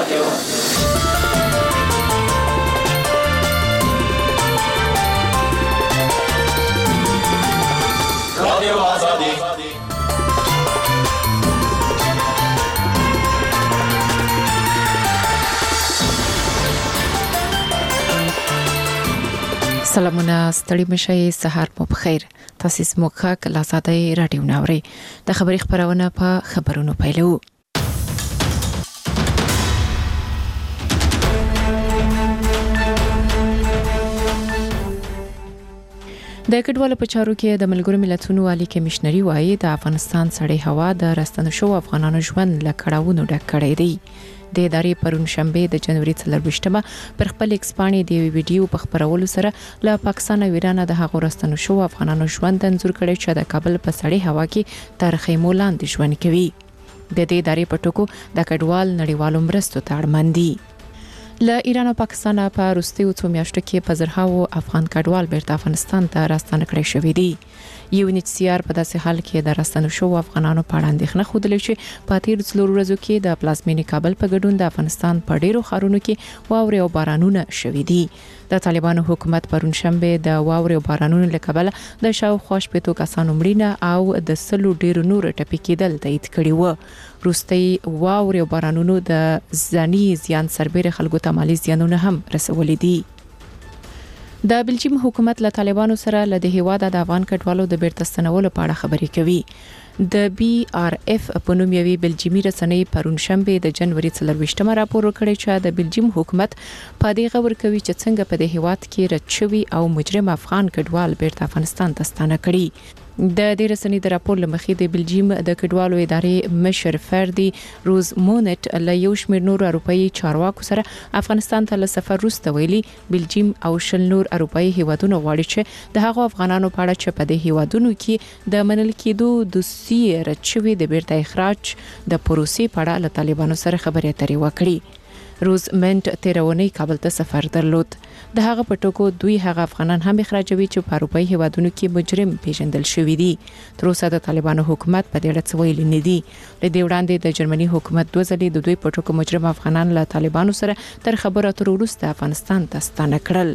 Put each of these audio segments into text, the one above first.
رادیو آزادی. سلامونه ستړي مشي سحر مو بخیر. تاسو سموخه کله آزادۍ رادیو ناوړي د خبري خبرونه په خبرونو پیلو. د کډوالو په چارو کې د ملګرو ملتونو عالی کمشنري وايي د افغانستان سړې هوا د راستنو شو افغانانو ژوند له کړهونو ډک کړی دی. د ادارې پرون شنبه د جنوري 24مه پر خپل ایکس باندې د ویډیو په خبرولو سره له پاکستان او ایران د هغو راستنو شو افغانانو ژوند انځور کړی چې د کابل په سړې هوا کې تر خیمو لاندې ژوند کوي. د دې ادارې په ټکو د کډوال نړیوالو مرستو ته اړمن دي. له ایران او پاکستان په وروستیو څو میاشتو کې په زرهاو افغان کډوال بیرته افغانستان ته راستنه کړی شوی دي. UNHCR په داسې حال کې د راستنو شو افغانانو په اړه اندېښنه خوده چې په تیر څلور ورځو کې د پلازمینې کابل په ګډون د افغانستان په ډیرو ښارونو کې واورې او بارانونه شوي دي. د طالبانو حکومت پرون شنبه د واورې او بارانونو له کبله د شاوخوا شپږ کسانو مړینه او د سلو ډیرو نور ټپي کېدل تایید کړي و. روستي واورې او بارانونو د ځاني زیان سربېره خلکو ته مالي زیانونه هم رسولي دي. د بلجیم حکومت له طالبانو سره له د هیواد د افغان کډوالو د بیرته ستنولو په اړه خبرې کوي. د BRF په نوم یوې بلجیمي رسنۍ پرون شنبه د جنوري 24مه راپور ورکړی چې د بلجیم حکومت په دې خبر کوي چې څنګه په دې هیواد کې رچوي او مجرم افغان کډوال بیرته افغانستان ته ستانه کړي. د دې رسنۍ د راپور لمخې د بلجیم د کډوالو ادارې مشر فردي روز مونټ له یو شمېر نور اروپאי چارواکو سره افغانستان ته له سفر وروسته ویلي بلجیم او شل نور اروپאי هیوادونو غواړي چې د هغو افغانانو په اړه چې په دې هیوادونو کې د منل کېدو د سیر چوي د بیرته اخراج د پروسې په اړه له طالبانو سره خبرې اترې وکړي. روز منټ تیرونی کابل ته سفر درلود. د هغه په ټکو دوی هغه افغانان هم اخراجوي چې په اروپאי هیوادونو کې مجرم پیژندل شوی دي. تر اوسه د طالبانو حکومت په دې اړه څه ویلي نه دي. له دې وړاندې د جرمني حکومت دوه ځلې د دوی په ټکو مجرم افغانان له طالبانو سره تر خبرو اترو وروسته افغانستان ته ستانه کړل.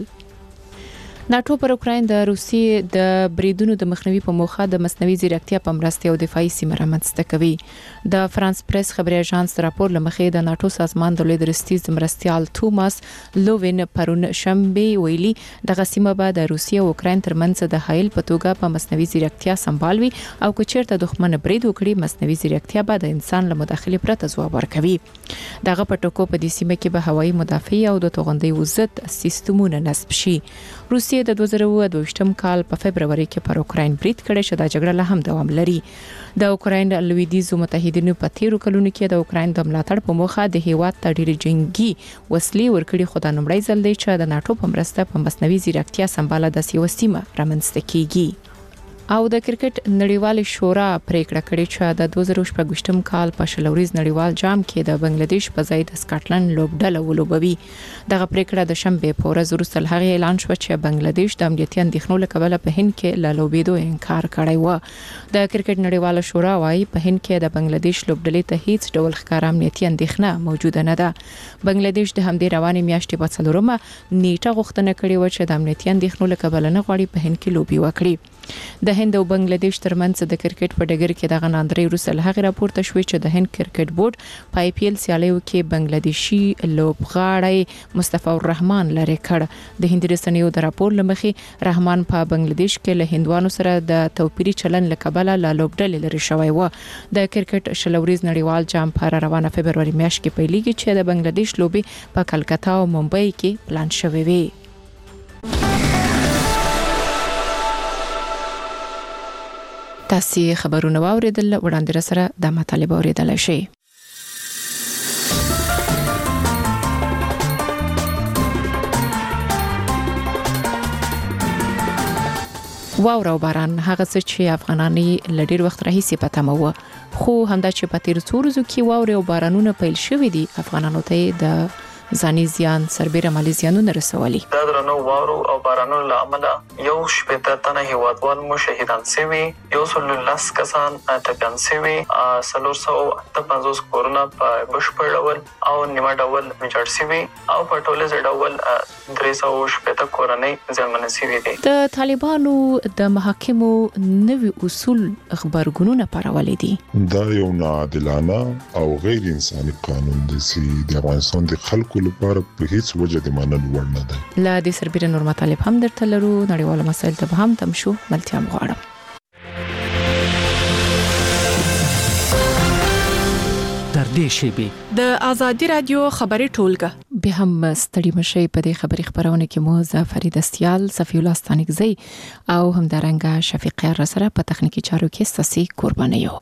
ناتو پر اوکراین د روسیې د بریدونو د مخنیوي په موخه د مصنوعي ځیرکتیا په مرسته او دفاعي سیمه رامنځته کوي. د فرانس پریس خبري اژانس راپور لمخې د ناتو سازمان د لوی درستیز مرستيال توماس لووین پرون شنبه ویلي د غسیمه بعد د روسیې او اوکراین ترمنځ د حایل په توګه په مصنوعي ځیرکتیا سمبالوي او که چیرته دښمن برید وکړي مصنوعي ځیرکتیا به د انسان له مداخلې پرته ځواب ورکوي. دغه په ټکو په دې سیمه کې به هوایي مدافعي او د توغندۍ ضد سیستمونه نصب شي. روسیې د 2022م کال په فبرवरी کې پر اوکراین برید کړی چې د جګړې له هم دوام لري. د اوکراین لویدیځو متحدینو په تیرو کلونو کې د اوکراین د ملاتړ په موخه د هیواد ته ډېری جنگي وسلې ورکړي خو د نړۍ ځل دی چې د ناتو په مرسته په مصنوعي ځیرکتیا سمباله د سیمه رامنځته کیږي. او د کرکټ نړیوال شورا پریکړه کړې چې د 2024م کال په شلوريز نړیوال جام کې د بنگلاديش په ځای د سکاټلند لوبډله ولوبوي. دغه پریکړه د شنبه په ورځ وروسته هغه اعلان شو چې بنگلاديش د امنیتي اندېښنو له کبله په هند کې له لوبېدو انکار کړی و. د کرکټ نړیوال شورا وايي په هند کې د بنگلاديش لوبډلې ته هیڅ ډول ښکار امنیتي اندېښنه موجوده نه ده. بنگلاديش د همدې روانې میاشتې په 4مه نیټه غوښتنه کړې و چې د امنیتي اندېښنو له کبله نه غواړي په هند کې لوبي وکړي. د هند او بنگلاديش ترمنځ د کرکټ په ډګر کې دغه ناندري وروسته هغه راپورته شوې چې د هند کرکټ بورډ په IPL سیالیو کې بنگلاديشي لوبغاړی مصطفی الرحمن لری کړ. د هند رسنیو د راپور لمخې رحمان په بنگلاديش کې له هندوانو سره د توپیري چلن لکبله له لوبډلې لري شوی و. د کرکټ شلوريز نړیوال جام په روانه فبرवरी میاشت کې پیلېږي چې د بنگلاديش لوبي په کلکتا او ممبئی کې پلان شوی وي. تاسو خبرونه واوریدل وړاندې سره د مطالب اوریدل شي. واوره او باران هغه څه چې افغاناني لډیر وخت راهیسې پته مو خو همدا چې په تیر څو ورځو کې واوره او بارانونه پیل شوې دي افغانانو ته د ځاني زیان سربېره مالي زیانونه رسولي. دا درنو واورو او بارانونو له امله یو شپږ تنه هیوادوال مو شهیدان شوي، 110 کسان ټپیان شوي، 450 کورونه په بشپړ ډول او نیمه ډول ویجاړ شوي او په ټولیز ډول 310 کورنۍ زیانمن شوي دي. د طالبانو د محاکمو نوي اصول خبرګونونه پارولې دي. دا یو ناعادلانه او غیر انساني قانون دی چې د افغانستان د خلکو لپاره په هیڅ وجه د منلو وړ نه دی. لا د سربېره نور مطالب هم درته لرو، نړیوال مسایل ته هم تم شو ملتیا غواړم. تر دې شیبې د ازادي رادیو خبري ټولګه به هم ستړي مشي په دې خبري خبرونه کې مو ظفر دستیال، صفی الله ستانکزی او همدارنګه شفیق رسره په تخنیکی چارو کې ستاسي قرباني یو.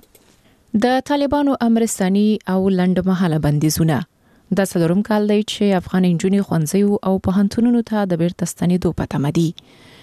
د طالبانو امرستاني او لنډمهاله بندیزونه د څلورم کال دی چې افغان انجونې ښوونځي او پوهنتونونو ته د بیرته ستنېدو په تمه دي.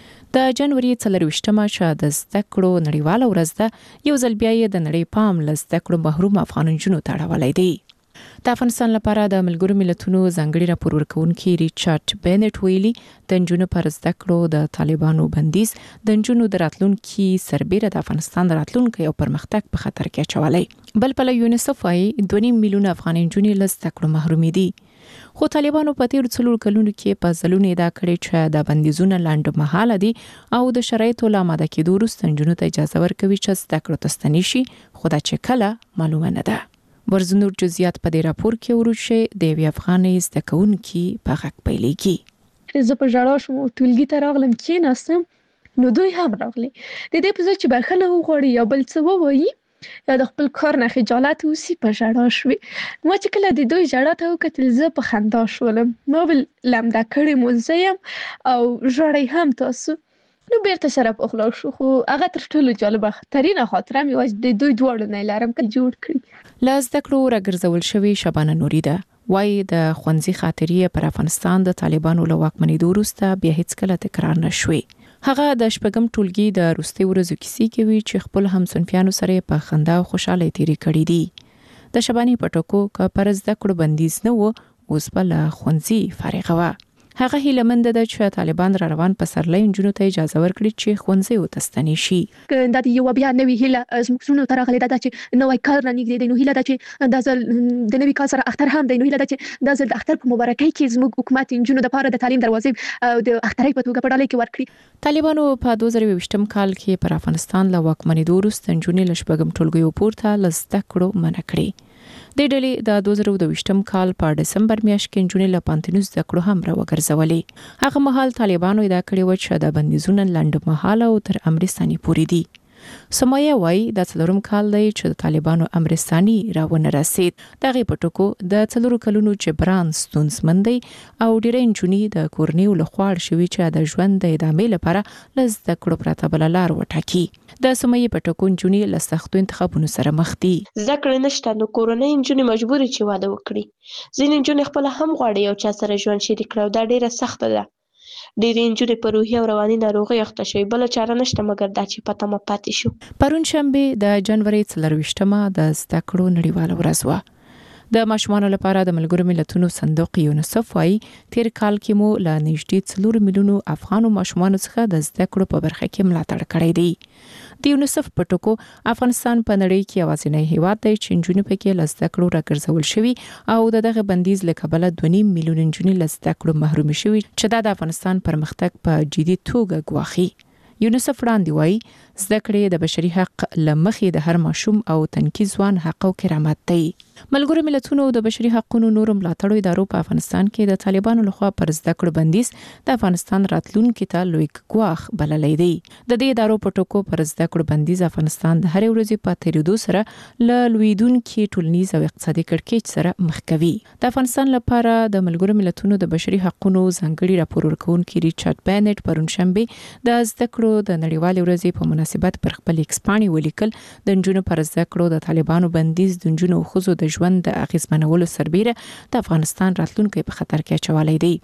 د جنوري 24مه چې د زده کړو نړیواله ورځ ده، یو ځل بیا یې د نړۍ پام له زده کړو محروم افغان انجونو ته اړولی دی. د افغانستان لپاره د ملګرو ملتونو ځانګړي راپور ورکونکي ریچارډ بینټ ویلي د انجونو پر زده کړو د طالبانو بندیز د انجونو د راتلونکي سربېره د افغانستان د راتلونکي او پرمختګ په خطر کې اچولی. بل په یونیسف وايي 2.5 میلیونه افغان انجونې له زده کړو محروم دي. خو طالبانو په تیر څلور کلونو کې په ځلونه دا کړی چې د بندیزونه لاندې مهاله دي او د شرایطو له آماده کېدو وروسته انجونو ته اجازه ورکوي چې زده کړو ته ستنې شي، خو دا چې کله معلومه نه ده. ورزنور جزئیات په دې راپور کې وروشي د یو افغاني زده کوونکي په غږ پیلېږي. زه په ژړا شوم، ټولګي ته راغلم، کېناستم، نو دوی هم راغلي. د دې په ځای چې بخښنه وغواړي یا بل څه ووایي یا د خپل کار نه خجالت وسی، په ژړا شوې. ما چې کله د دوی ژړا ته وکتل، زه په خندا شولم. ما بل لمده کړې مو زه یم او ژړئ هم تاسو. نو بیرته سره په خلاص شو، خو هغه تر ټولو جالبه ترینه خاطره مې وه د دوی دواړو نه لرم که جوړ کړي. له زده کړو راګرځول شوې شبانه نوري ده، وایي د ښوونځي خاطرې پر افغانستان د طالبانو له واکمنېدو وروسته بیا هیڅ کله تکرار نه شوې. هغه د شپږم ټولګي د وروستي ورځو کیسې کوي چې خپل همصنفیانو سره په خندا او خوشاله تیری کړې دي. د شبانې په ټکو که پر زده کړو بندیز نه و، اوس به له ښوونځي فارغه وه. هغه هیله مند ده چې طالبان را روان پسرلی انجونو ته اجازه ورکړي چې ښوونځي ته ستنې شي. دا د یو بیا نوې هیله زموږ زړونو ته راغلې ده چې نوی کال رانږدې دی، نو هیله ده چې دا ځل د نوي کال سره اختر هم دی، نو هیله ده چې دا ځل د اختر په مبارکۍ کې زموږ حکومت انجونو دپاره د تعلیم دروازې او د اخترۍ په توګه په ډالۍ کې ورکړي. طالبانو په 2020م کال کې پر افغانستان له واکمنېدو وروسته انجونې له شپږم ټولګیو پورته له زده کړو منع کړې. د ډلې د 2022م کال په ډسمبر میاشت کې انجونې له پانتینو زده کړو هم راوګرځولې. هغه مهال طالبانو ادعا کړې و چې د بندیزونه لنډ مهاله او تر امر ثاني پورې دي. سمایه وایي د څلورم کال دی چې د طالبانو امر ثاني راونه رسید. دغه په ټکو د څلورو کلونو جبران ستونزمن دی او ډېرې انجونې د کورنیو له خوا اړ شوي چې د ژوند د ادامې لپاره له زده کړو پرته بله لار وټاکي. د سمایه په ټکو انجونې له سختو انتخابونو سره مخ دي. زده کړې نشته، نو کورنۍ انجونې مجبورې چې واده وکړي. ځینې انجونې خپله هم غواړي یو چا سره ژوند شریک کړي او دا ډېره سخته ده. ډېرې انجونې په روحي او رواني ناروغۍ اخته شوي، بله چاره نشته مګر دا چې په تمه پاتې شو. پرون شنبه د جنوري 24مه د زده کړو نړیواله ورځ وه. د ماشومانو لپاره د ملګرو ملتونو صندوق یونیسف وايي تیر کال کې مو له نږدې 4 میلیونو افغانو ماشومانو څخه د زده کړو په برخه کې ملاتړ کړی دی. د یونیسف په ټکو افغانستان په نړۍ کې یوازینی هیواد دی چې نجونې پکې له زده کړو راګرځول شوي او دغه بندیز له کبله 2.5 میلیون نجونې له زده کړو محروم شوي چې د افغانستان پرمختګ په جدي توګه ګواښي. یونیسف وړاندې وایي زده کړې د بشري حق لمخې د هر ماشوم او تنکي ځوان حق او کرامت دی. ملګرو ملتونو د بشري حقوقو نورو ملاتړو ادارو په افغانستان کې د طالبانو لخوا پر زده کړو بندیز د افغانستان راتلونکي ته لوی ګواښ بللی دی. د دې ادارو په ټکو پر زده کړو بندیز افغانستان د هرې ورځې په تیریدو سره له لویدونکي ټولنیز او اقتصادي کړکېچ سره مخ کوي. د افغانستان لپاره د ملګرو ملتونو د بشري حقوقو ځانګړي راپور ورکونکي ریچارډ بینټ پرون شنبه د زده کړو د نړیوالې ورځې په مناسبت پر خپل ایکس پاڼې ولیکل د نجونو پر زده کړو د طالبانو بندیز د نجونو او ښځو د ژوند د اغیزمنولو سربیره د افغانستان راتلونکي په خطر کې اچولی دی.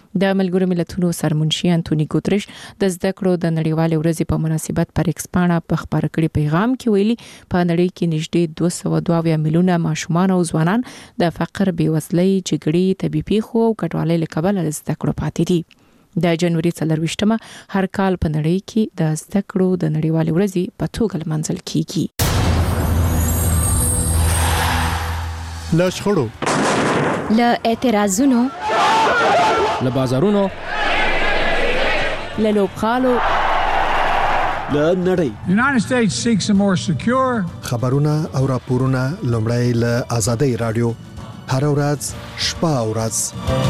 د ملګرو ملتونو سرمنشي انټونی ګوتریش د زده کړو د نړیوالې ورځې په مناسبت پر ایکس پاڼه په خبر کړي پیغام کې ویلي په نړۍ کې نږدې 222 میلیونه ماشومان او ځوانان د فقر، بېوزلۍ، جګړې، طبي پیښو او کډوالۍ له کبله زده کړو پاتې دي. د جنوري 24مه هر کال په نړۍ کې د زده کړو د نړیوالې ورځې په توګه لمانځل کیږي. له شخړو، له اعتراضونو، له بازارونو، له لوبغالو، له نړۍ. The United States seeks a more secure. خبرونه او راپورونه لومړی له آزادۍ رادیو هر ورځ شپه او ورځ.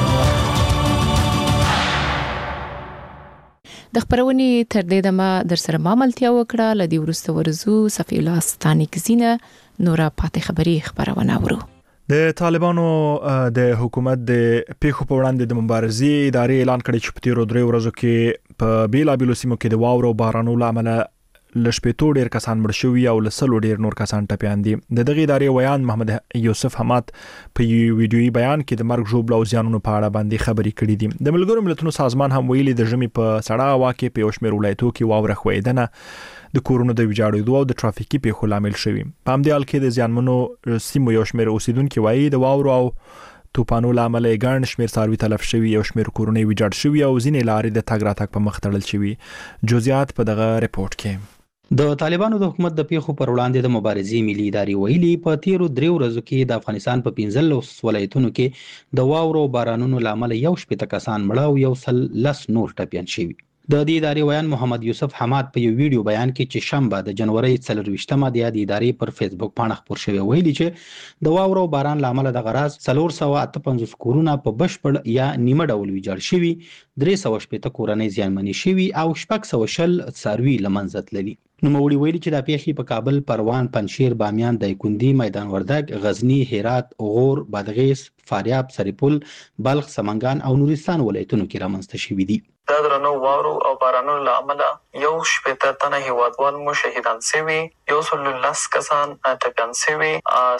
د خبرونې تر دې دمه در سره ماملتیا وکړه. لدی ورسته ورزو صفی الله ستانیک زینه نورا پاتې خبري خبرونه ورو. د طالبانو د حکومت د پیښو په وړاندې د مبارزې ادارې اعلان کړی چې په تیرو 3 ورځو کې په بیلابیلو سیمو کې د واورو بارانو لامل لشپېتو ډیر کسان مړ شوي او لسلو ډیر نور کسان ټپيان دي. د دغه ادارې ویان محمد یوسف حماد په ویډیويي بیان کې د مرګ ژوبل او زیانونو په اړه باندې خبري کړې دي. د ملګرو ملتونو سازمان هم ویلي د ژمي په سړه هوا کې په یوشمیر ولایتو کې واوره خویدنه د کورونو د ویجاړېدو او د ټرافیکي پیښو لامل شوی. په همدې حال کې د زیانمنو سیمو یو شمېر اوسیدونکو وایي د واورو او توپانو لامل ګڼ شمېر څاروي تلف شوي، یو شمېر کورونه ویجاړ شوي او ځینې لارې د تګ راتګ په مخ تړل شوي. جزئیات په دغه ریپورت کې. د طالبانو د حکومت د پیښو پر وړاندې د مبارزې ملي ادارې ویلي په تیرو 3 ورځو کې د افغانستان په 15 ولایتونو کې د واورو بارانونو لامل یو شپږ کسان مړه او یو لس نور ټپيان شوي. د دې ادارې ویان محمد یوسف حماد په یو ویډیو بیان کې چې شنبه د جنوري 24مه د ادارې پر فیسبوک پاڼه خبر شوی ویلي چې د واورو باران لامل د غراز 458 کورونه په بشپړ یا نیمه ډول ویجاړ شوي، 380 کورنۍ زیانمنې شوي او 620 څاروي لمنځه تللي. نوموړي ویلي چې د پیښې په کابل، پروان، پنجشیر، بامیان، دایکندي، میدان وردګ، غزنی، هرات، غور، بادغیس، فاریاب، سرپل، بلخ، سمنګان او نورستان ولایتونو کې رامنځته شوي دي. د درنو واورو او بارانونو له امله یو شپېته تنه هیوادوال مو شهیدان شوي، 110 کسان ټپیان شوي،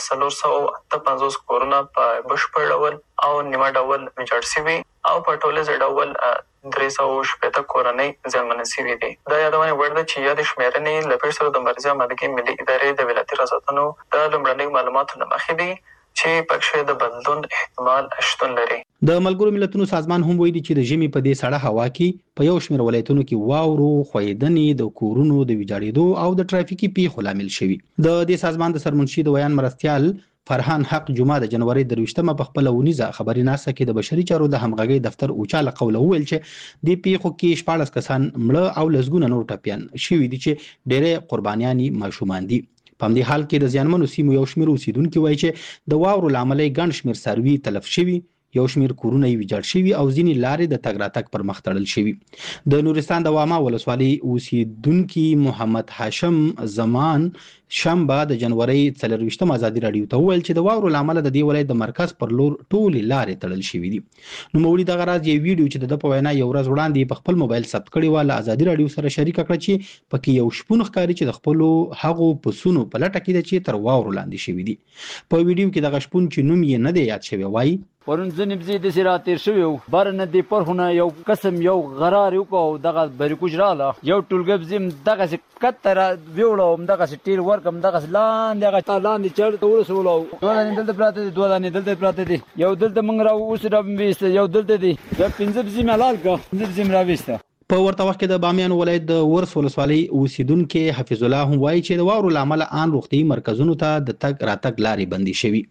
458 کورونه په بشپړ ډول او نیمه ډول ویجاړ شوي او په ټولیز ډول 380 کورنۍ زیانمنې شوي دي. دا یادونه وړ ده چې یاد شمیرنې له پیښو د مرزي امادګۍ ملي ادارې د ولایتي ریاستونو د لومړنۍ معلوماتو له مخې دي چې پکښې د بدلون احتمال شتون لري. د ملګرو ملتونو سازمان هم ویلي چې د ژمي په دې سړه هوا کې په یو شمېر ولایتونو کې واورو خویدنې د کورونو د ویجاړېدو او د ټرافیکي پیښو لامل شوي. د دې سازمان د سرمنشي د ویان مرستیال فرحان حق جمعه د جنوري 23مه په خپل ونیزه خبري ناسه کې د بشري چارو د همغږي دفتر اوچاله قوله ویل چې د پیښو کې 14 کسان مړه او لسګونه نور ټپيان شوي دي چې ډېرې قربانياني ماشومان دي. په همدې حال کې د زیانمنو سیمو یو شمېر اوسیدونکو وایي چې د واورو لامل ګڼ شمېر څاروي تلف شوي، یو شمېر کورونه یې ویجاړ شوي او ځینې لارې د تګ راتګ پر مخ تړل شوي. د نورستان د واما ولسوالۍ اوسیدونکي محمد هاشم زمان شنبه د جنوري 24مه ازادي رادیو ته وویل چې د واورو لامل د دې ولایت د مرکز پر لور ټولې لارې تړل شوي دي. نوموړي دغه راز یو ویډیو چې د په وینا یو ورځ وړاندې په خپل موبایل ثبت کړی و له ازادي رادیو سره شریک کړ چې پکې یو شپون ښکاري چې د خپل هغو پسونو په لټه کې د چې تر واورو لاندې شوي دي. په ویډیو کې دغه شپون چې نوم یې نه دی یاد شوی وایي پرون ځنې بزې داسې راتېر شوي وو، بر نه دې پرخونه یو قسم یو غرار یې وکړو، دغه بریکوج راغله، یو ټولګه بزې دغسې کته را ویوړه همدغسې ټیر ورکړم، دغسې لاندې هغه لاندې چړ ته ورسولو. 2 دانې دلته پراته دي، 2 دانې دلته پراته دي، یو دلته موږ اوس راویسته، یو دلته دي، بیا 15 بزې مې حلال کړه، 15 بزې مې راویسته. په ورته وخت کې د بامیان ولایت د ورس ولسوالۍ اوسیدونکو حفیظ الله هم وایي چې د واورو لامل ان روغتي مرکزونو ته د تګ راتګ لارې بندي شوي.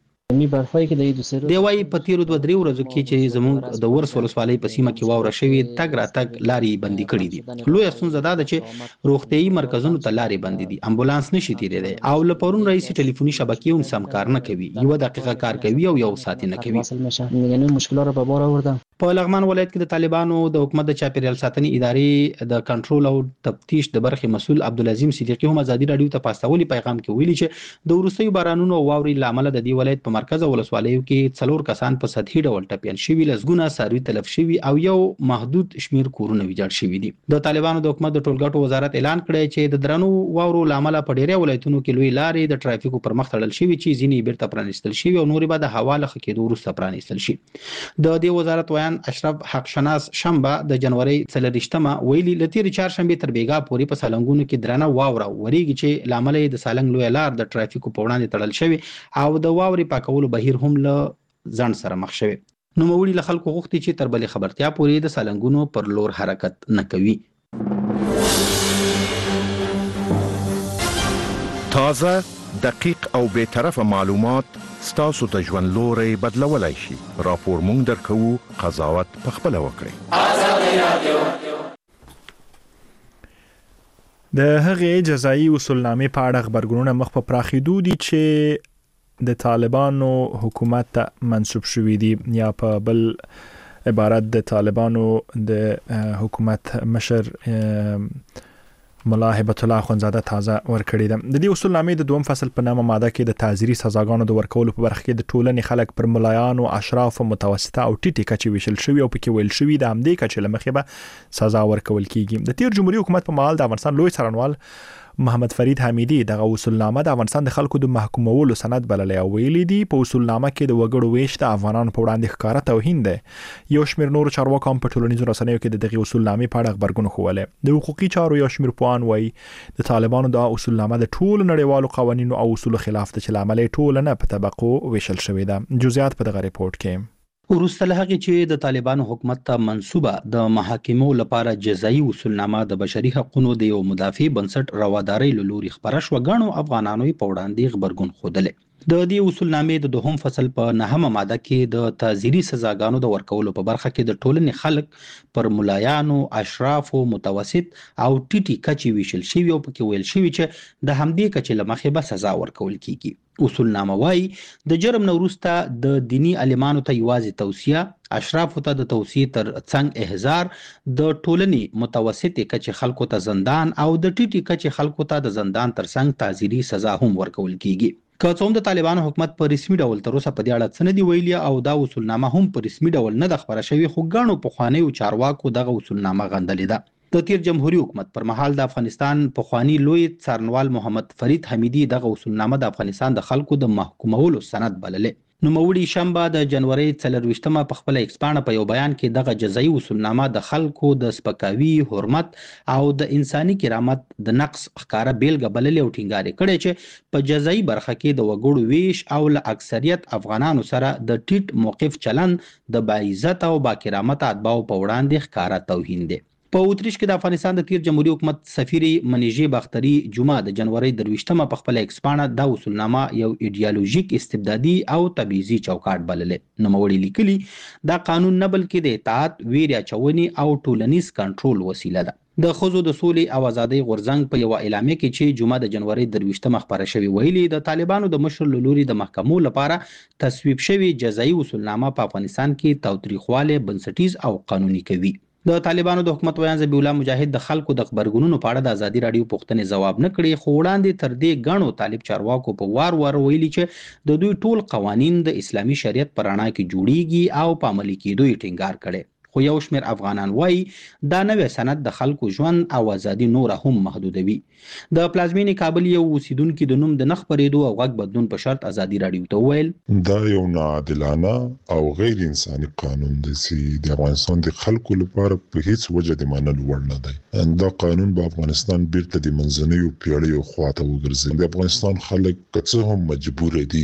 دی وايي په تیرو 2-3 ورځو کې چې زموږ د ورس ولسوالۍ په سیمه کې واوره شوې، تګ راتګ لارې بندي کړي دي. لویه ستونزه دا ده چې روغتیايي مرکزونو ته لارې بندي دي، امبولانس نشي تیریدی او له پرون رئیس ټلیفوني شبکې هم سم کار نه کوي، 1 دقیقه کار کوي او 1 ساعت نه کوي. په لغمان ولایت کې د طالبانو د حکومت د چاپیریال ساتنې ادارې د کنټرول او تفتیش د برخې مسؤل عبدالعظیم صدیقي هم ازادي رادیو ته په استولي پیغام کې ویلي چې د وروستیو بارانونو او واورې لامل د دې ولایت په مرکز ولسوالیو کې 4 کسان په سطحي ډول ټپيان شوي، لسګونه څاروي تلف شوي او یو محدود شمیر کورونه ویجاړ شوي دي. د طالبانو د حکومت د ټولګټو وزارت اعلان کړی چې د درنو واورو لامل په ډیری ولایتونو کې لوی لارې د ټرافیکو پر مخ تړل شوي چې ځینې بیرته پرانیستل شوي او نورې به د هوا له ښه کېدو وروسته پرانیستل شي. د دې وزارت ویان اشرف حق شناس شنبه د جنوري 23 ویلي لتیر چهارشنبه تر بیګا پورې په سالنګونو کې درنه واوره وریږي چې لامل د سالنګ لوی لار د ټرافیکو په وړاندې تړل شوی او د واوري پاکولو بهیر هم له ځان سره مخ شوی. نو موري له خلکو غوښتي چې تر بلې خبرتیا پورې د سالنګونو پر لور حرکت نه کوي. تازه دقیق او به طرفه معلومات ستاسو ته ژوند لوري بدلولای شي. راپور مونږ درکوو، قضاوت په خپل وکړئ. آزادي رادیو د هغې جزایي اصولنامې په اړه خبرګونونه مخ په پراخېدو دي چې د طالبانو حکومت ته منسوب شوي دي، یا په بل عبارت د طالبانو د حکومت مشر ملا هبت الله اخوندزاده تازه ورکړی ده. د دې اصولنامې د دوم فصل په نامه ماده کې د تعزیري سزاګانو د ورکولو په برخه کې د ټولنې خلک پر ملایانو، اشراف، متوسطه او ټیټې کچې ویشل شوی او پکې ویل شوی د همدې کچې له مخې به سزا ورکول کیږي. د تیر جمهوریت حکومت په مهال د افغانستان لوی څارنوال محمد فرید حمیدی دغه اصولنامه د افغانستان د خلکو د محکومولو سند بللې او ویلي دي په اصولنامه کې د وګړو ویش د افغانانو په وړاندې ښکاره توهین دی. یو شمېر نورو چارواکو هم په ټولنیزو رسنیو کې د دغه اصولنامې په اړه خبرګون ښوولی. د حقوقي چارو یو شمېر پوهان وایي د طالبانو د اصولنامه د ټولو نړیوالو قوانینو او اصولو خلاف ده چې له امله یې ټولنه په طبقو ویشل شوې ده. جزئیات په دغه ریپورت کې. وروسته له هغې چې د طالبانو حکومت ته منسوبه د محاکمو لپاره جزایي اصولنامه د بشري حقوقو د یو مدافع بنسټ روادارۍ له لوري خپره شوه، ګڼو افغانانو یې په وړاندې غبرګون ښودلی. د دې اصولنامې د دوهم فصل په 9مه ماده کې د تعزیري سزاګانو د ورکولو په برخه کې د ټولنې خلک پر ملایانو، اشرافو، متوسط او ټیټي کچې ویشل شوي او پکې ویل شوي چې د همدې کچې له مخې به سزا ورکول کیږي. اصولنامه وايي د جرم نه وروسته د دینی عالمانو ته یوازې توصیه، اشرافو ته د توصیې تر څنګ احضار، د ټولنې متوسطې کچې خلکو ته زندان او د ټیټي کچې خلکو ته د زندان تر څنګ تعزیري سزا هم ورکول کیږي. که څه هم د طالبانو حکومت په رسمي ډول تر اوسه په دې اړه څه نه دي ویلي او دا اصولنامه هم په رسمي ډول نه ده خپره شوې، خو ګڼو پخوانیو چارواکو دغه اصولنامه غندلې ده. د تیر جمهوریت حکومت پر مهال د افغانستان پخوانی لوی څارنوال محمد فرید حمیدی دغه اصولنامه د افغانستان د خلکو د محکومولو سند بللې. نوموړي شنبه د جنوري 24 په خپل ایکسپانه په یو بیان کې دغه جزایي اصولنامه د خلکو د سپکاوي، حرمت او د انساني کرامت د نقص ښکاره بیلګه بللې او ټینګار کړی چې په جزایي برخه کې د وګړو ویش او له اکثریت افغانانو سره د ټیټ موقف چلند د باعزت او باکرامت اتباعو په وړاندې ښکاره توهین دی. په اوتریش کې د افغانستان د تیر جمهوریت حکومت سفیر منیژې باختري جمعه د جنوري 23 په خپل ایکسپانه د اصولنامه یو ایډیالوژیک استبدادي او تبعیضي چوکاټ بللې. نوموړي لیکلي دا قانون نه بلکې د اطاعت، ویرې اچونې او ټولنیز کنټرول وسیله ده. د ښځو د سولې او ازادۍ غورځنګ په یو اعلامیه کې چې جمعه د جنوري 23 خپره شوې ویلي د طالبانو د مشر له لوري د محکمو لپاره تصویب شوی جزایي اصولنامه په افغانستان کې تاوتریخوالی بنسټیز او قانوني کوي. د طالبانو د حکومت ویان ذبیح الله مجاهد د خلکو د خبرګونونو په اړه د ازادي راډیو پوښتنې ځواب نه کړي، خو وړاندې تر دې ګڼو طالب چارواکو په وار ویلي چې د دوی ټول قوانین د اسلامي شریعت په رڼا کې جوړیږي او په عملي کېدو یې ټینګار کړي. خو یو شمېر افغانان وایي دا نوی سند د خلکو ژوند او ازادي نوره هم محدودوي. د پلازمینې کابل یو اوسیدونکي د نوم د نه خپرېدو او غږ بدلون په شرط ازادي راډیو ته وویل دا یو ناعادلانه او غیر انساني قانون دی چې د افغانستان د خلکو لپاره په هیڅ وجه د منلو وړ نه دی. دا قانون په افغانستان بیرته د منځنیو پیړیو خواته وګرځي. د افغانستان خلک که څه هم مجبور دي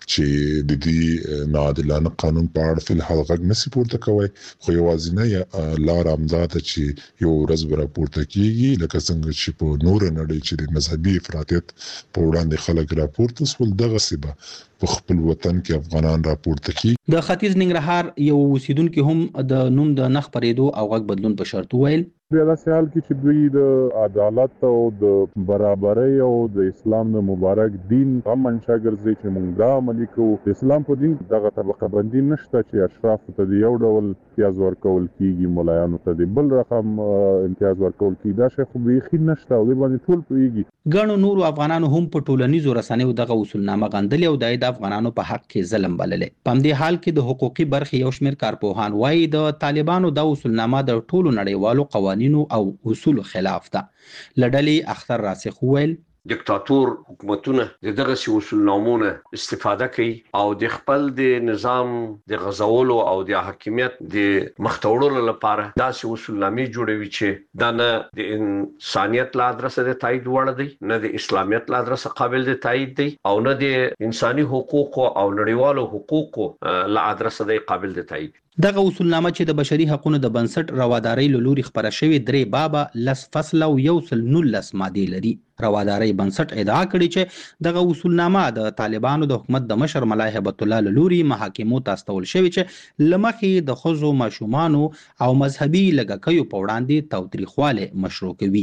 چې د دې ناعادلانه قانون په اړه فل حال غږ نشي پورته کوي، خو یوازینی لار همدا ده چې یو ورځ به راپورته کیږي لکه څنګه چې په نور نړۍ چې د مذهبي افراطیت په وړاندې خلک راپورته سول، دغسې به په خپل وطن کې افغانان راپورته کیږي. د ختیځ ننګرهار یو اوسیدونکي هم د نوم د نه خپرېدو او غږ بدلون په شرط وویل بیا داسې حال کې چې دوی د عدالت او د برابرۍ او د اسلام د مبارک دین هم منشا ګرځي چې موږ دا عملي کوو. د اسلام په دین دغه طبقه بندي نشته چې اشرافو ته د یو ډول امتیاز ورکول کیږي، ملایانو ته د بل رقم امتیاز ورکول کیږي. دا شی خو بیخي نشته او دې باندې ټول پوهیږي. ګڼو نورو افغانانو هم په ټولنیزو رسنیو دغه اصولنامه غندلې او د افغانانو په حق کې ظلم بللې. په همدې حال کې د حقوقي برخې یو شمېر کارپوهان وایي د طالبانو د اصولنامه د ټولو نړیوالو قوانینو او اصولو خلاف ده. لډلې اختر راسخ وویل دیکتاتور حکومتونه دغه اصولنامونه استفاده کوي او د خپل د نظام د غزولو او د حاکمیت د مختوړلو لپاره داسې اصولنامې جوړوي چې دا نه د انسانیت له ادرسه د تایید وړ دی، نه د اسلامیت له ادرسه قابل د تایید دی، او نه د انساني حقوقو او نړیوالو حقوقو له ادرسه د قابل د تایید. دغه اصولنامه چې د بشري حقوقو د بنسټ روادارۍ له لوري خپره شوې 3 بابه 10 فصل او 119 ماده لري. روادارۍ بنسټ ادعا کړې چې دغه اصولنامه د طالبانو د حکومت د مشر ملا هیبت الله له لوري محاکمو ته استول شوې چې لمخې د ښځو، ماشومانو او مذهبي لږکیو په وړاندې تاوتریخواله مشروع کوي.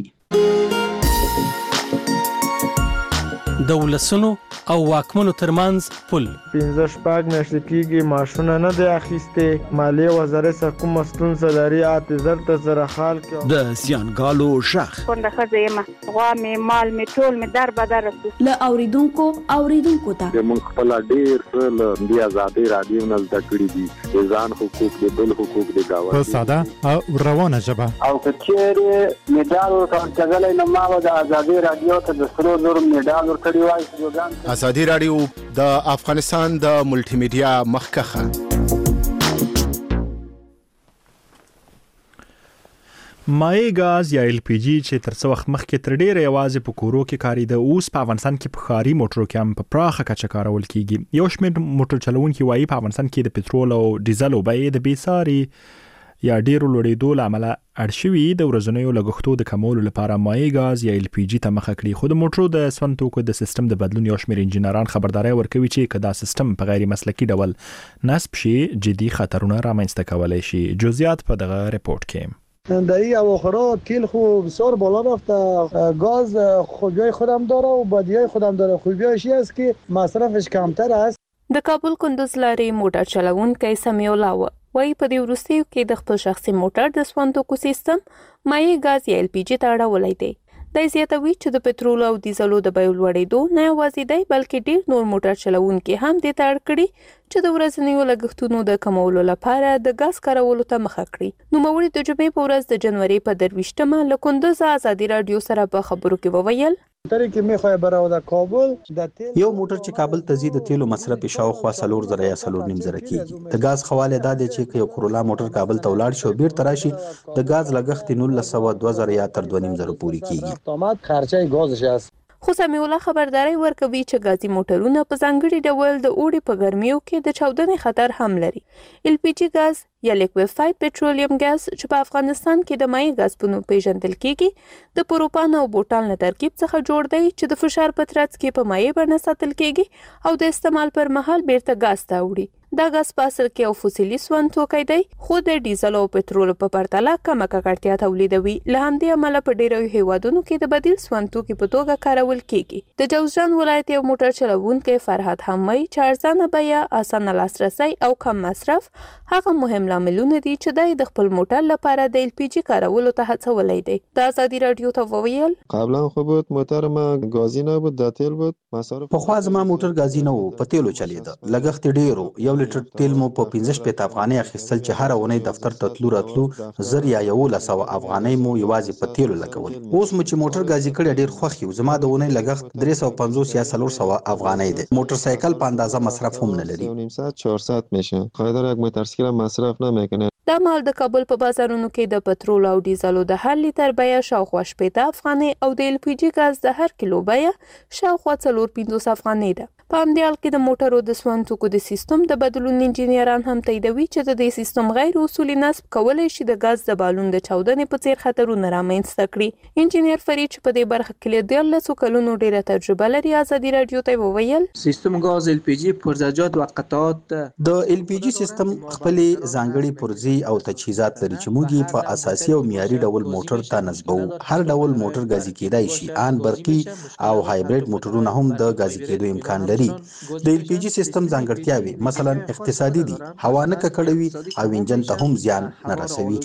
د ولسونو او واکمنو ترمنځ پل 15 میاشتې کېږي ماشونه نه دی اخیستې، مالیې وزارت سره کوم ستونزه لري، اعتذار ته سره حال کې د زیانګالو شخ څنګه ښځه یم غوا مې مال مې ټول مې در بدر له اوریدونکو ته موږ خپل ډیر څه له د آزادۍ رادیو نه زده کړي دي، د ځان حقوق د بل حقوق د گاونډي په ساده او روانه ژبه. او کچېره میډال ورکړل نو ما د آزادۍ رادیو ته د سرو زر میډال ورکړی وای. آزادۍ رادیو د افغانستان د ملټي میډیا مخکخه. مایع ګاز یا ال پی جی چې تر څو وخت مخکې تر ډیره یوازې په کورو کې کاریده، اوس په افغانستان کې په ښاري موټرو کې هم په پراخه کچه کارول کیږي. یو شمېر موټر چلونکي وایي په افغانستان کې د پټرول او ډیزل بیې د بیساري یا ډیرو لوړېدو له امله اړ شوي د ورځنیو لګښتو د کمولو لپاره مایع ګاز یا ال پی جي ته مخه کړي. خو د موټرو د سون توکو د سیستم د بدلون یو شمېر انجینران خبرداری ورکوي چې که دا سیستم په غیر مسلکي ډول نصب شي جدي خطرونه رامنځته کولی شي. جزئیات په دغه رپورت کې. در این اواخرها تیل خوب بسیار بالا رفته، گاز خوبیای خودم داره و بدیای خودم داره. خوبیایش این است که مصرفش کمتر است. د کابل کندوز لارې موټر چلوونکی سمیع الله وایي په دې وروستیو کې د خپل شخصي موټر د سون توکو سیستم مایع ګاز یا ال پی جي ته اړولی دی. دا زیاتوي چې د پټرول او ډیزلو د بیو لوړېدو نه یوازې دی بلکې ډیر نور موټر چلوونکي هم دې ته اړ کړي چې د ورځنیو لګښتونو د کمولو لپاره د ګاز کارولو ته مخه کړي. نوموړي د جمعې په ورځ د جنوري په 23 له کندوز آزادي رادیو سره په خبرو کې وویل یو موټر چې کابل ته ځي د تیلو مصرف شاوخوا 4,000 یا 4,500 کیږي. د غاز حواله دا دی چې یو کرولا موټر کابل ته ولاړ شي او بیرته راشي د غاز لګښت 1900 یا تر 2,500 پورې کیږي. خرچه غازش است. خو سمیع الله خبرداري ورکوي چې غازي موټرونه په ځانګړي ډول د اوړي په ګرمیو کې د چاودنې خطر هم لري. ال پی جي غاز یا لیکویفاید پټرولیم ګاز چې په افغانستان کې د مایع ګاز په نوم پیژندل کیږي د پروپان او بوتان له ترکیب څخه جوړ دی چې د فشار په ترڅ کې په مایع بڼه ساتل کیږي او د استعمال پر مهال بیرته ګاز ته وړي. دا غاز په اصل کې یو فوسیلي سون توکی دی خو د ډیزل او پټرول په پرتله کمه ککړتیا تولیدوي. له همدې امله په ډیرو هیوادونو کې د بدیل سون توکي په توګه کارول کیږي. د جوزجان ولایت یو موټر چلوونکی فرهاد حمای چې ارزانه بیه، اسانه لاسرسی او کم مصرف هغه مهم لاملونه دي چې د خپل موټر لپاره د ال پی جي کارولو ته هڅولی دی. د آزادي رادیو ته وویل قبلا خو بود موټر ما غازی نه بود، د تیل بود مصرف. په خوا زما موټر غازی نه وو، په تیلو چلیده. لګښت ډیرو، یو لیټر تیل مو په 15 افغانۍ اخیستل چې هر اونۍ دفتر ته تلو راتلو 1000 یا 1100 افغانۍ مو یوازې په تیلو لګول. اوس مو چې موټر غازی کړی ډیر خوښ یو. زما د اونۍ لګښت 350 یا 400 افغانۍ دی. موټر سایکل په اندازه مصرف هم نه لري. 400 میشه. قاعده یک موتورسیکل مصرف نمیکنه. دا مال د کابل په بازارونو کې د پټرول او ډیزلو د هر لیټر بیه شاوخوا 80 افغانۍ او د ال پی جي غاز د هر کیلو بیه شاوخوا 450 افغانۍ ده. په همدې حال کې د موټرو د سون توکو د سیستم د بدلون انجینران هم تاییدوي چې د دې سیستم غیر اصولي نصب کولی شي د غاز د بالون د چاودنې په څیر خطرونه رامنځته کړي. انجینر فرید چې په دې برخه کې له 13 کلونو ډیره تجربه لري آزادي رادیو ته وویل سیستم غاز ال پی جي پرزجات و قطعات د ال پی جي سیستم خپل ځانګړي پرزي او تجهیزات لري چې موږ په اساسي او معیاري ډول موټر ته نصبو. هر ډول موټر غازي کېدای شي، ان برقي او هایبرید موټرونه هم د غازي کېدو امکان لري. د ال پی جي سیستم ځانګړتیاوي مثلا اقتصادي دي، هوا نه ککړوي او انجن ته هم زیان نه رسوي.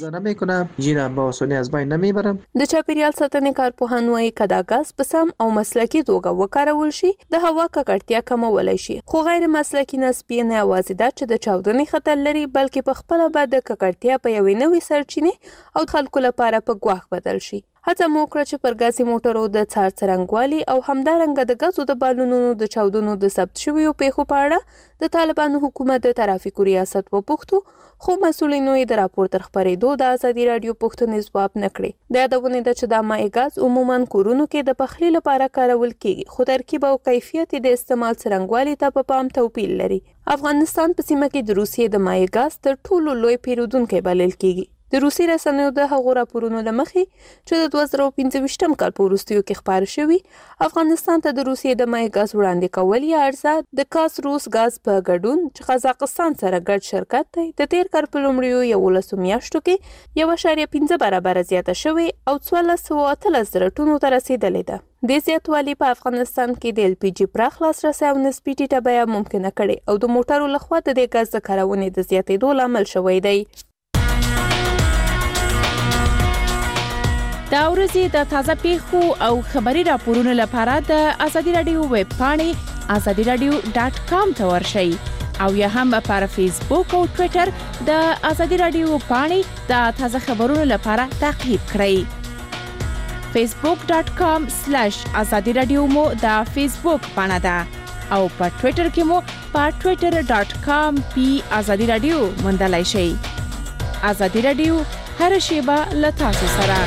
د چاپیریال ساتنې کارپوهان وايي که دا غاز په سم او مسلکي توګه وکارول شي د هوا ککړتیا کمولی شي. خو غیر مسلکي نصب یې نه یوازې دا چې د چاودنې خطر لري بلکې په خپله به د ککړتیا په یوې نوې سرچینې او خلکو لپاره په ګواښ بدل شي. هڅه مو وکړه چې پر ګازي موټرو د څار څرنګوالي او همدارنګه د ګازو د بالونونو د چاودنو د ثبت شویو پیښو په اړه د طالبانو حکومت د ترافیکو ریاست وپوښتو، خو مسؤلینو یې د راپور تر خپرېدو د ازادي راډیو پوښتنې ځواب نه کړې. د یادونې ده چې دا مایع ګاز عموما کورونو کې د پخلي لپاره کارول کیږي، خو ترکیب او کیفیت د استعمال څرنګوالي ته په پام توپیر لري. افغانستان په سیمه کې د روسیې د مایع ګاز تر ټولو لوی پیرودونکی بلل کیږي. د روسي رسنیو د هغو راپورونو له مخې چې د 2025 کال په وروستیو کې خپاره شوي، افغانستان ته د روسیې د مایع ګاز وړاندې کول یا عرضه د کاس روس ګاز په ګډون چې قزاقستان سره ګډ شرکت دی د تیر کال په لومړیو 11 میاشتو کې 1.5 برابر زیاته شوې او 1413 ټنو ته رسیدلې ده. د زیاتوالي په افغانستان کې د LPG پراخ لاسرسي او نسبي ټیټه بیه ممکنه کړې او د موټرو لخوا د دې ګاز د کارونې د زیاتېدو لامل شوی دی. دا ورځې د تازه پیښو او خبري راپورونو لپاره د ازادي راډیو ویب پاڼې azadiradio.com ته ورشئ او یا هم پر فیسبوک او ټوئیټر د ازادي راډیو پاڼې د تازه خبرونو لپاره تعقیب کړئ. facebook.com/azadi radio مو د فیسبوک پاڼه ده او په ټوئیټر کې مو په twitter.com/azadi radio موندلای شئ. ازادي راډیو هر شیبه له تاسو سره.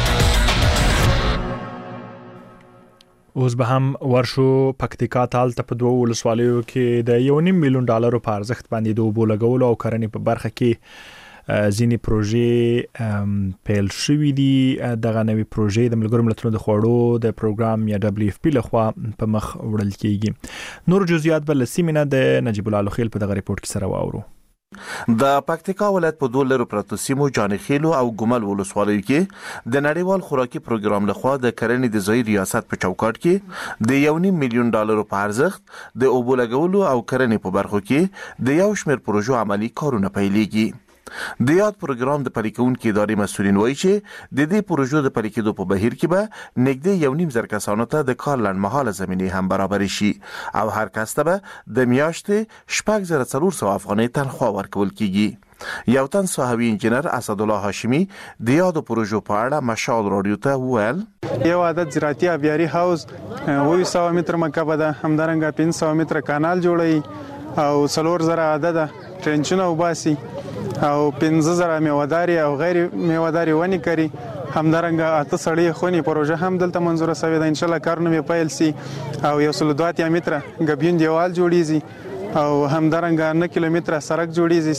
اوس به هم ورشو پکتیکا تال ته په 2 ولسوالیو کې د $1.5 میلیون په ارزښت باندې د اوبو لګولو او کرنې په برخه کې ځینې پروژې پیل شوې دي. دغه نوې پروژې د ملګرو ملتونو د خوړو د پروګرام یا WFP لخوا په مخ وړل کیږي. نور جزئیات بل سیمینه د نجیب الله لوخیل په دغه ریپورت کې سره واورو. د پکتیکا ولایت په 2 لرو پرتو سیمو جانخیلو او ګمل ولسوالیو کې د نړیوال خوراکي پروګرام لخوا د کرنې د ځای ریاست په چوکاټ کې د $1.5 میلیون په ارزښت د اوبو لګولو او کرنې په برخو کې د یو شمېر پروژو عملی کارونه پیلېږي. د یاد پروګرام د پلیکونکو ادارې مسؤلین وایي چې د دې پروژو د پلیکېدو په بهیر کې به نږدې 1.5 کسانو ته د کار لنډمهاله زمینه هم برابر شي او هر کس ته به د میاشتې 8400 افغانۍ تنخواه ورکول کیږي. یو تن صحابي انجنیر اسد الله هاشمي د یاد پروژو په اړه مشال رادیو ته وویل: یو عدد زراعتي آبیاري هاوس 200 متر مکعب ده، همدارنګه 500 متر کانال جوړي او 4000 عدد ټرنچونه وباسي او 15000 میوهداري او غیر میوهداري ونی کوي. همدارنګه 8 سړی خونی پروژه هم دلته منظور شوې ده. ان شاء الله کارونه مې پیل سي او 102 متر غبین دیوال جوړیږي او همدارنګه 9 کیلومتر سړک جوړیږي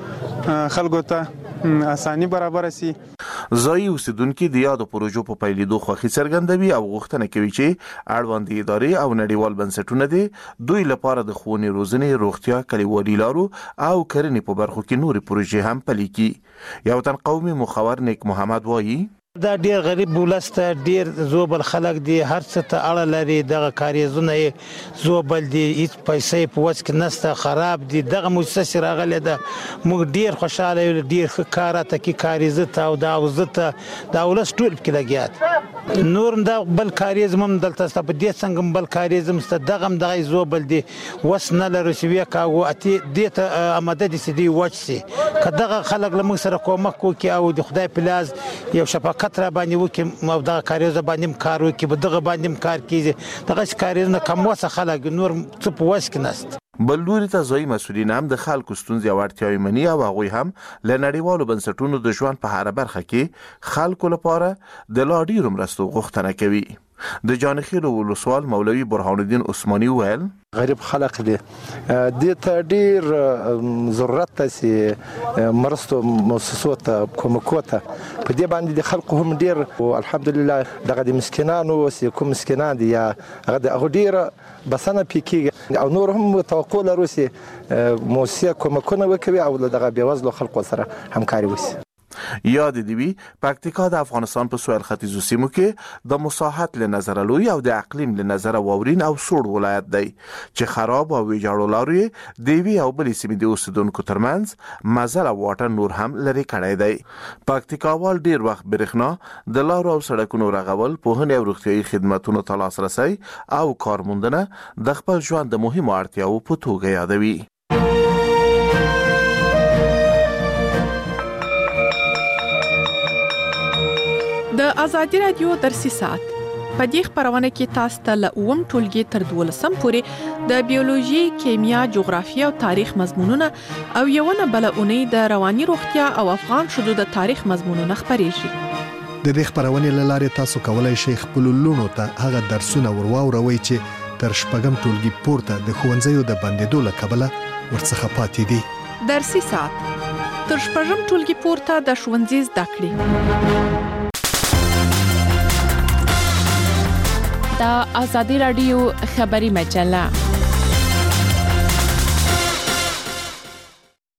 سو خلکو ته اساني برابر سي. ځایي اوسیدونکو د یادو پروژو په پیلېدو خوښي څرګندوي او غوښتنه کوي چې اړوند ادارې او نړیوال بنسټونه دي دوی لپاره د ښوونې روزنې، روغتیا، کلیوالي لارو او کرنې په برخو کې نورې پروژې هم پلي کړي. یو تن قومي مخور نیک محمد وایي: دا ډیر غریب ولسته ډیر زوبل خلک دي، هر څه ته اړه لري. دغه کاریزونه زوبل دي، هیڅ پیسې په وڅ کې نسته، خراب دي. دغه مؤسسه راغله ده، موږ ډیر خوشاله یو، ډیر ښه ته کی کاریزه ته او دا وزته دا ولس ټول کې لګیات. نور دا بل کاریز مم دلته ست په دې څنګه بل کاریز مست دغه دغه زوبل دي وس نه لري چې کاغو اتی دې ته آماده دي سدي وچسي. کداغه خلک له موږ سره کومک کوي او د خدای پلاز یو شفقت را باندې وکي او دغه کاریز باندې کار وکي، په دغه باندې کار کیږي. دغه کاریز نه کم وسه خلک نور څه په وس کې نست. بل لوري ته ځایي مسؤلین هم د خلکو ستونزې او اړتیاوې مني او هغوی هم له نړیوالو بنسټونو د ژوند په هره برخه کې خلکو لپاره د لا ډیرو مرستو غوښتنه کوي. د جانخیل ولسوال مولوي برهان الدین عثماني ویل: غریب خلک دي، د ته ډیر ضرورت سي مرستو مؤسسو ته کومکو ته په دې باندې د خلکو هم ډیر او الحمدلله دغه د مسکینانو سي کوم مسکینان دي یا هغه ډیر بسنه پکې او نور هم توقع لرو سي مؤسسه کومکونه وکوي او دغه بیوزلو خلکو سره همکاري وکړي. یاد دی وی پکتیکا د افغانستان په سویل ختیځو سیمو کې د مساحت له نظر لوی او د اقلیم له نظر واورین او سوړ ولایت دی چې خراب او ویجاړو لارې دی وی او بلې سیمې د اوسیدونکو ترمنځ مزل او واټن نور هم لري کړی دی. پکتیکاوال ډیر وخت برېښنا د لارو او سړکونو رغول، پوهنې او روغتیايي خدماتونو ته لاسرسي او کارموندنه د خپل ژوند د مهمو اړتیاوو په توګه یادوي. د ازادي رادیو درسي ساعت په دې خبرونه کې تاسو ته له اوم ټولګي تر 12 پورې د بیولوژي، کیمیا، جغرافیه او تاریخ مضمونونه او یوونه بل اونۍ د رواني روغتیا او افغان شذو د تاریخ مضمونونه خبريږي. د دې خبرونه لاره تاسو کولای شئ خپل لونو ته هغه درسونه ورواوروي چې تر شپږم ټولګي پورته د ښوونځیو د بندیدو له کبله ورڅخه پاتې دي. درسي ساعت تر شپږم ټولګي پورته د ښوونځي زده کړې. د ازادي رادیو خبري مجله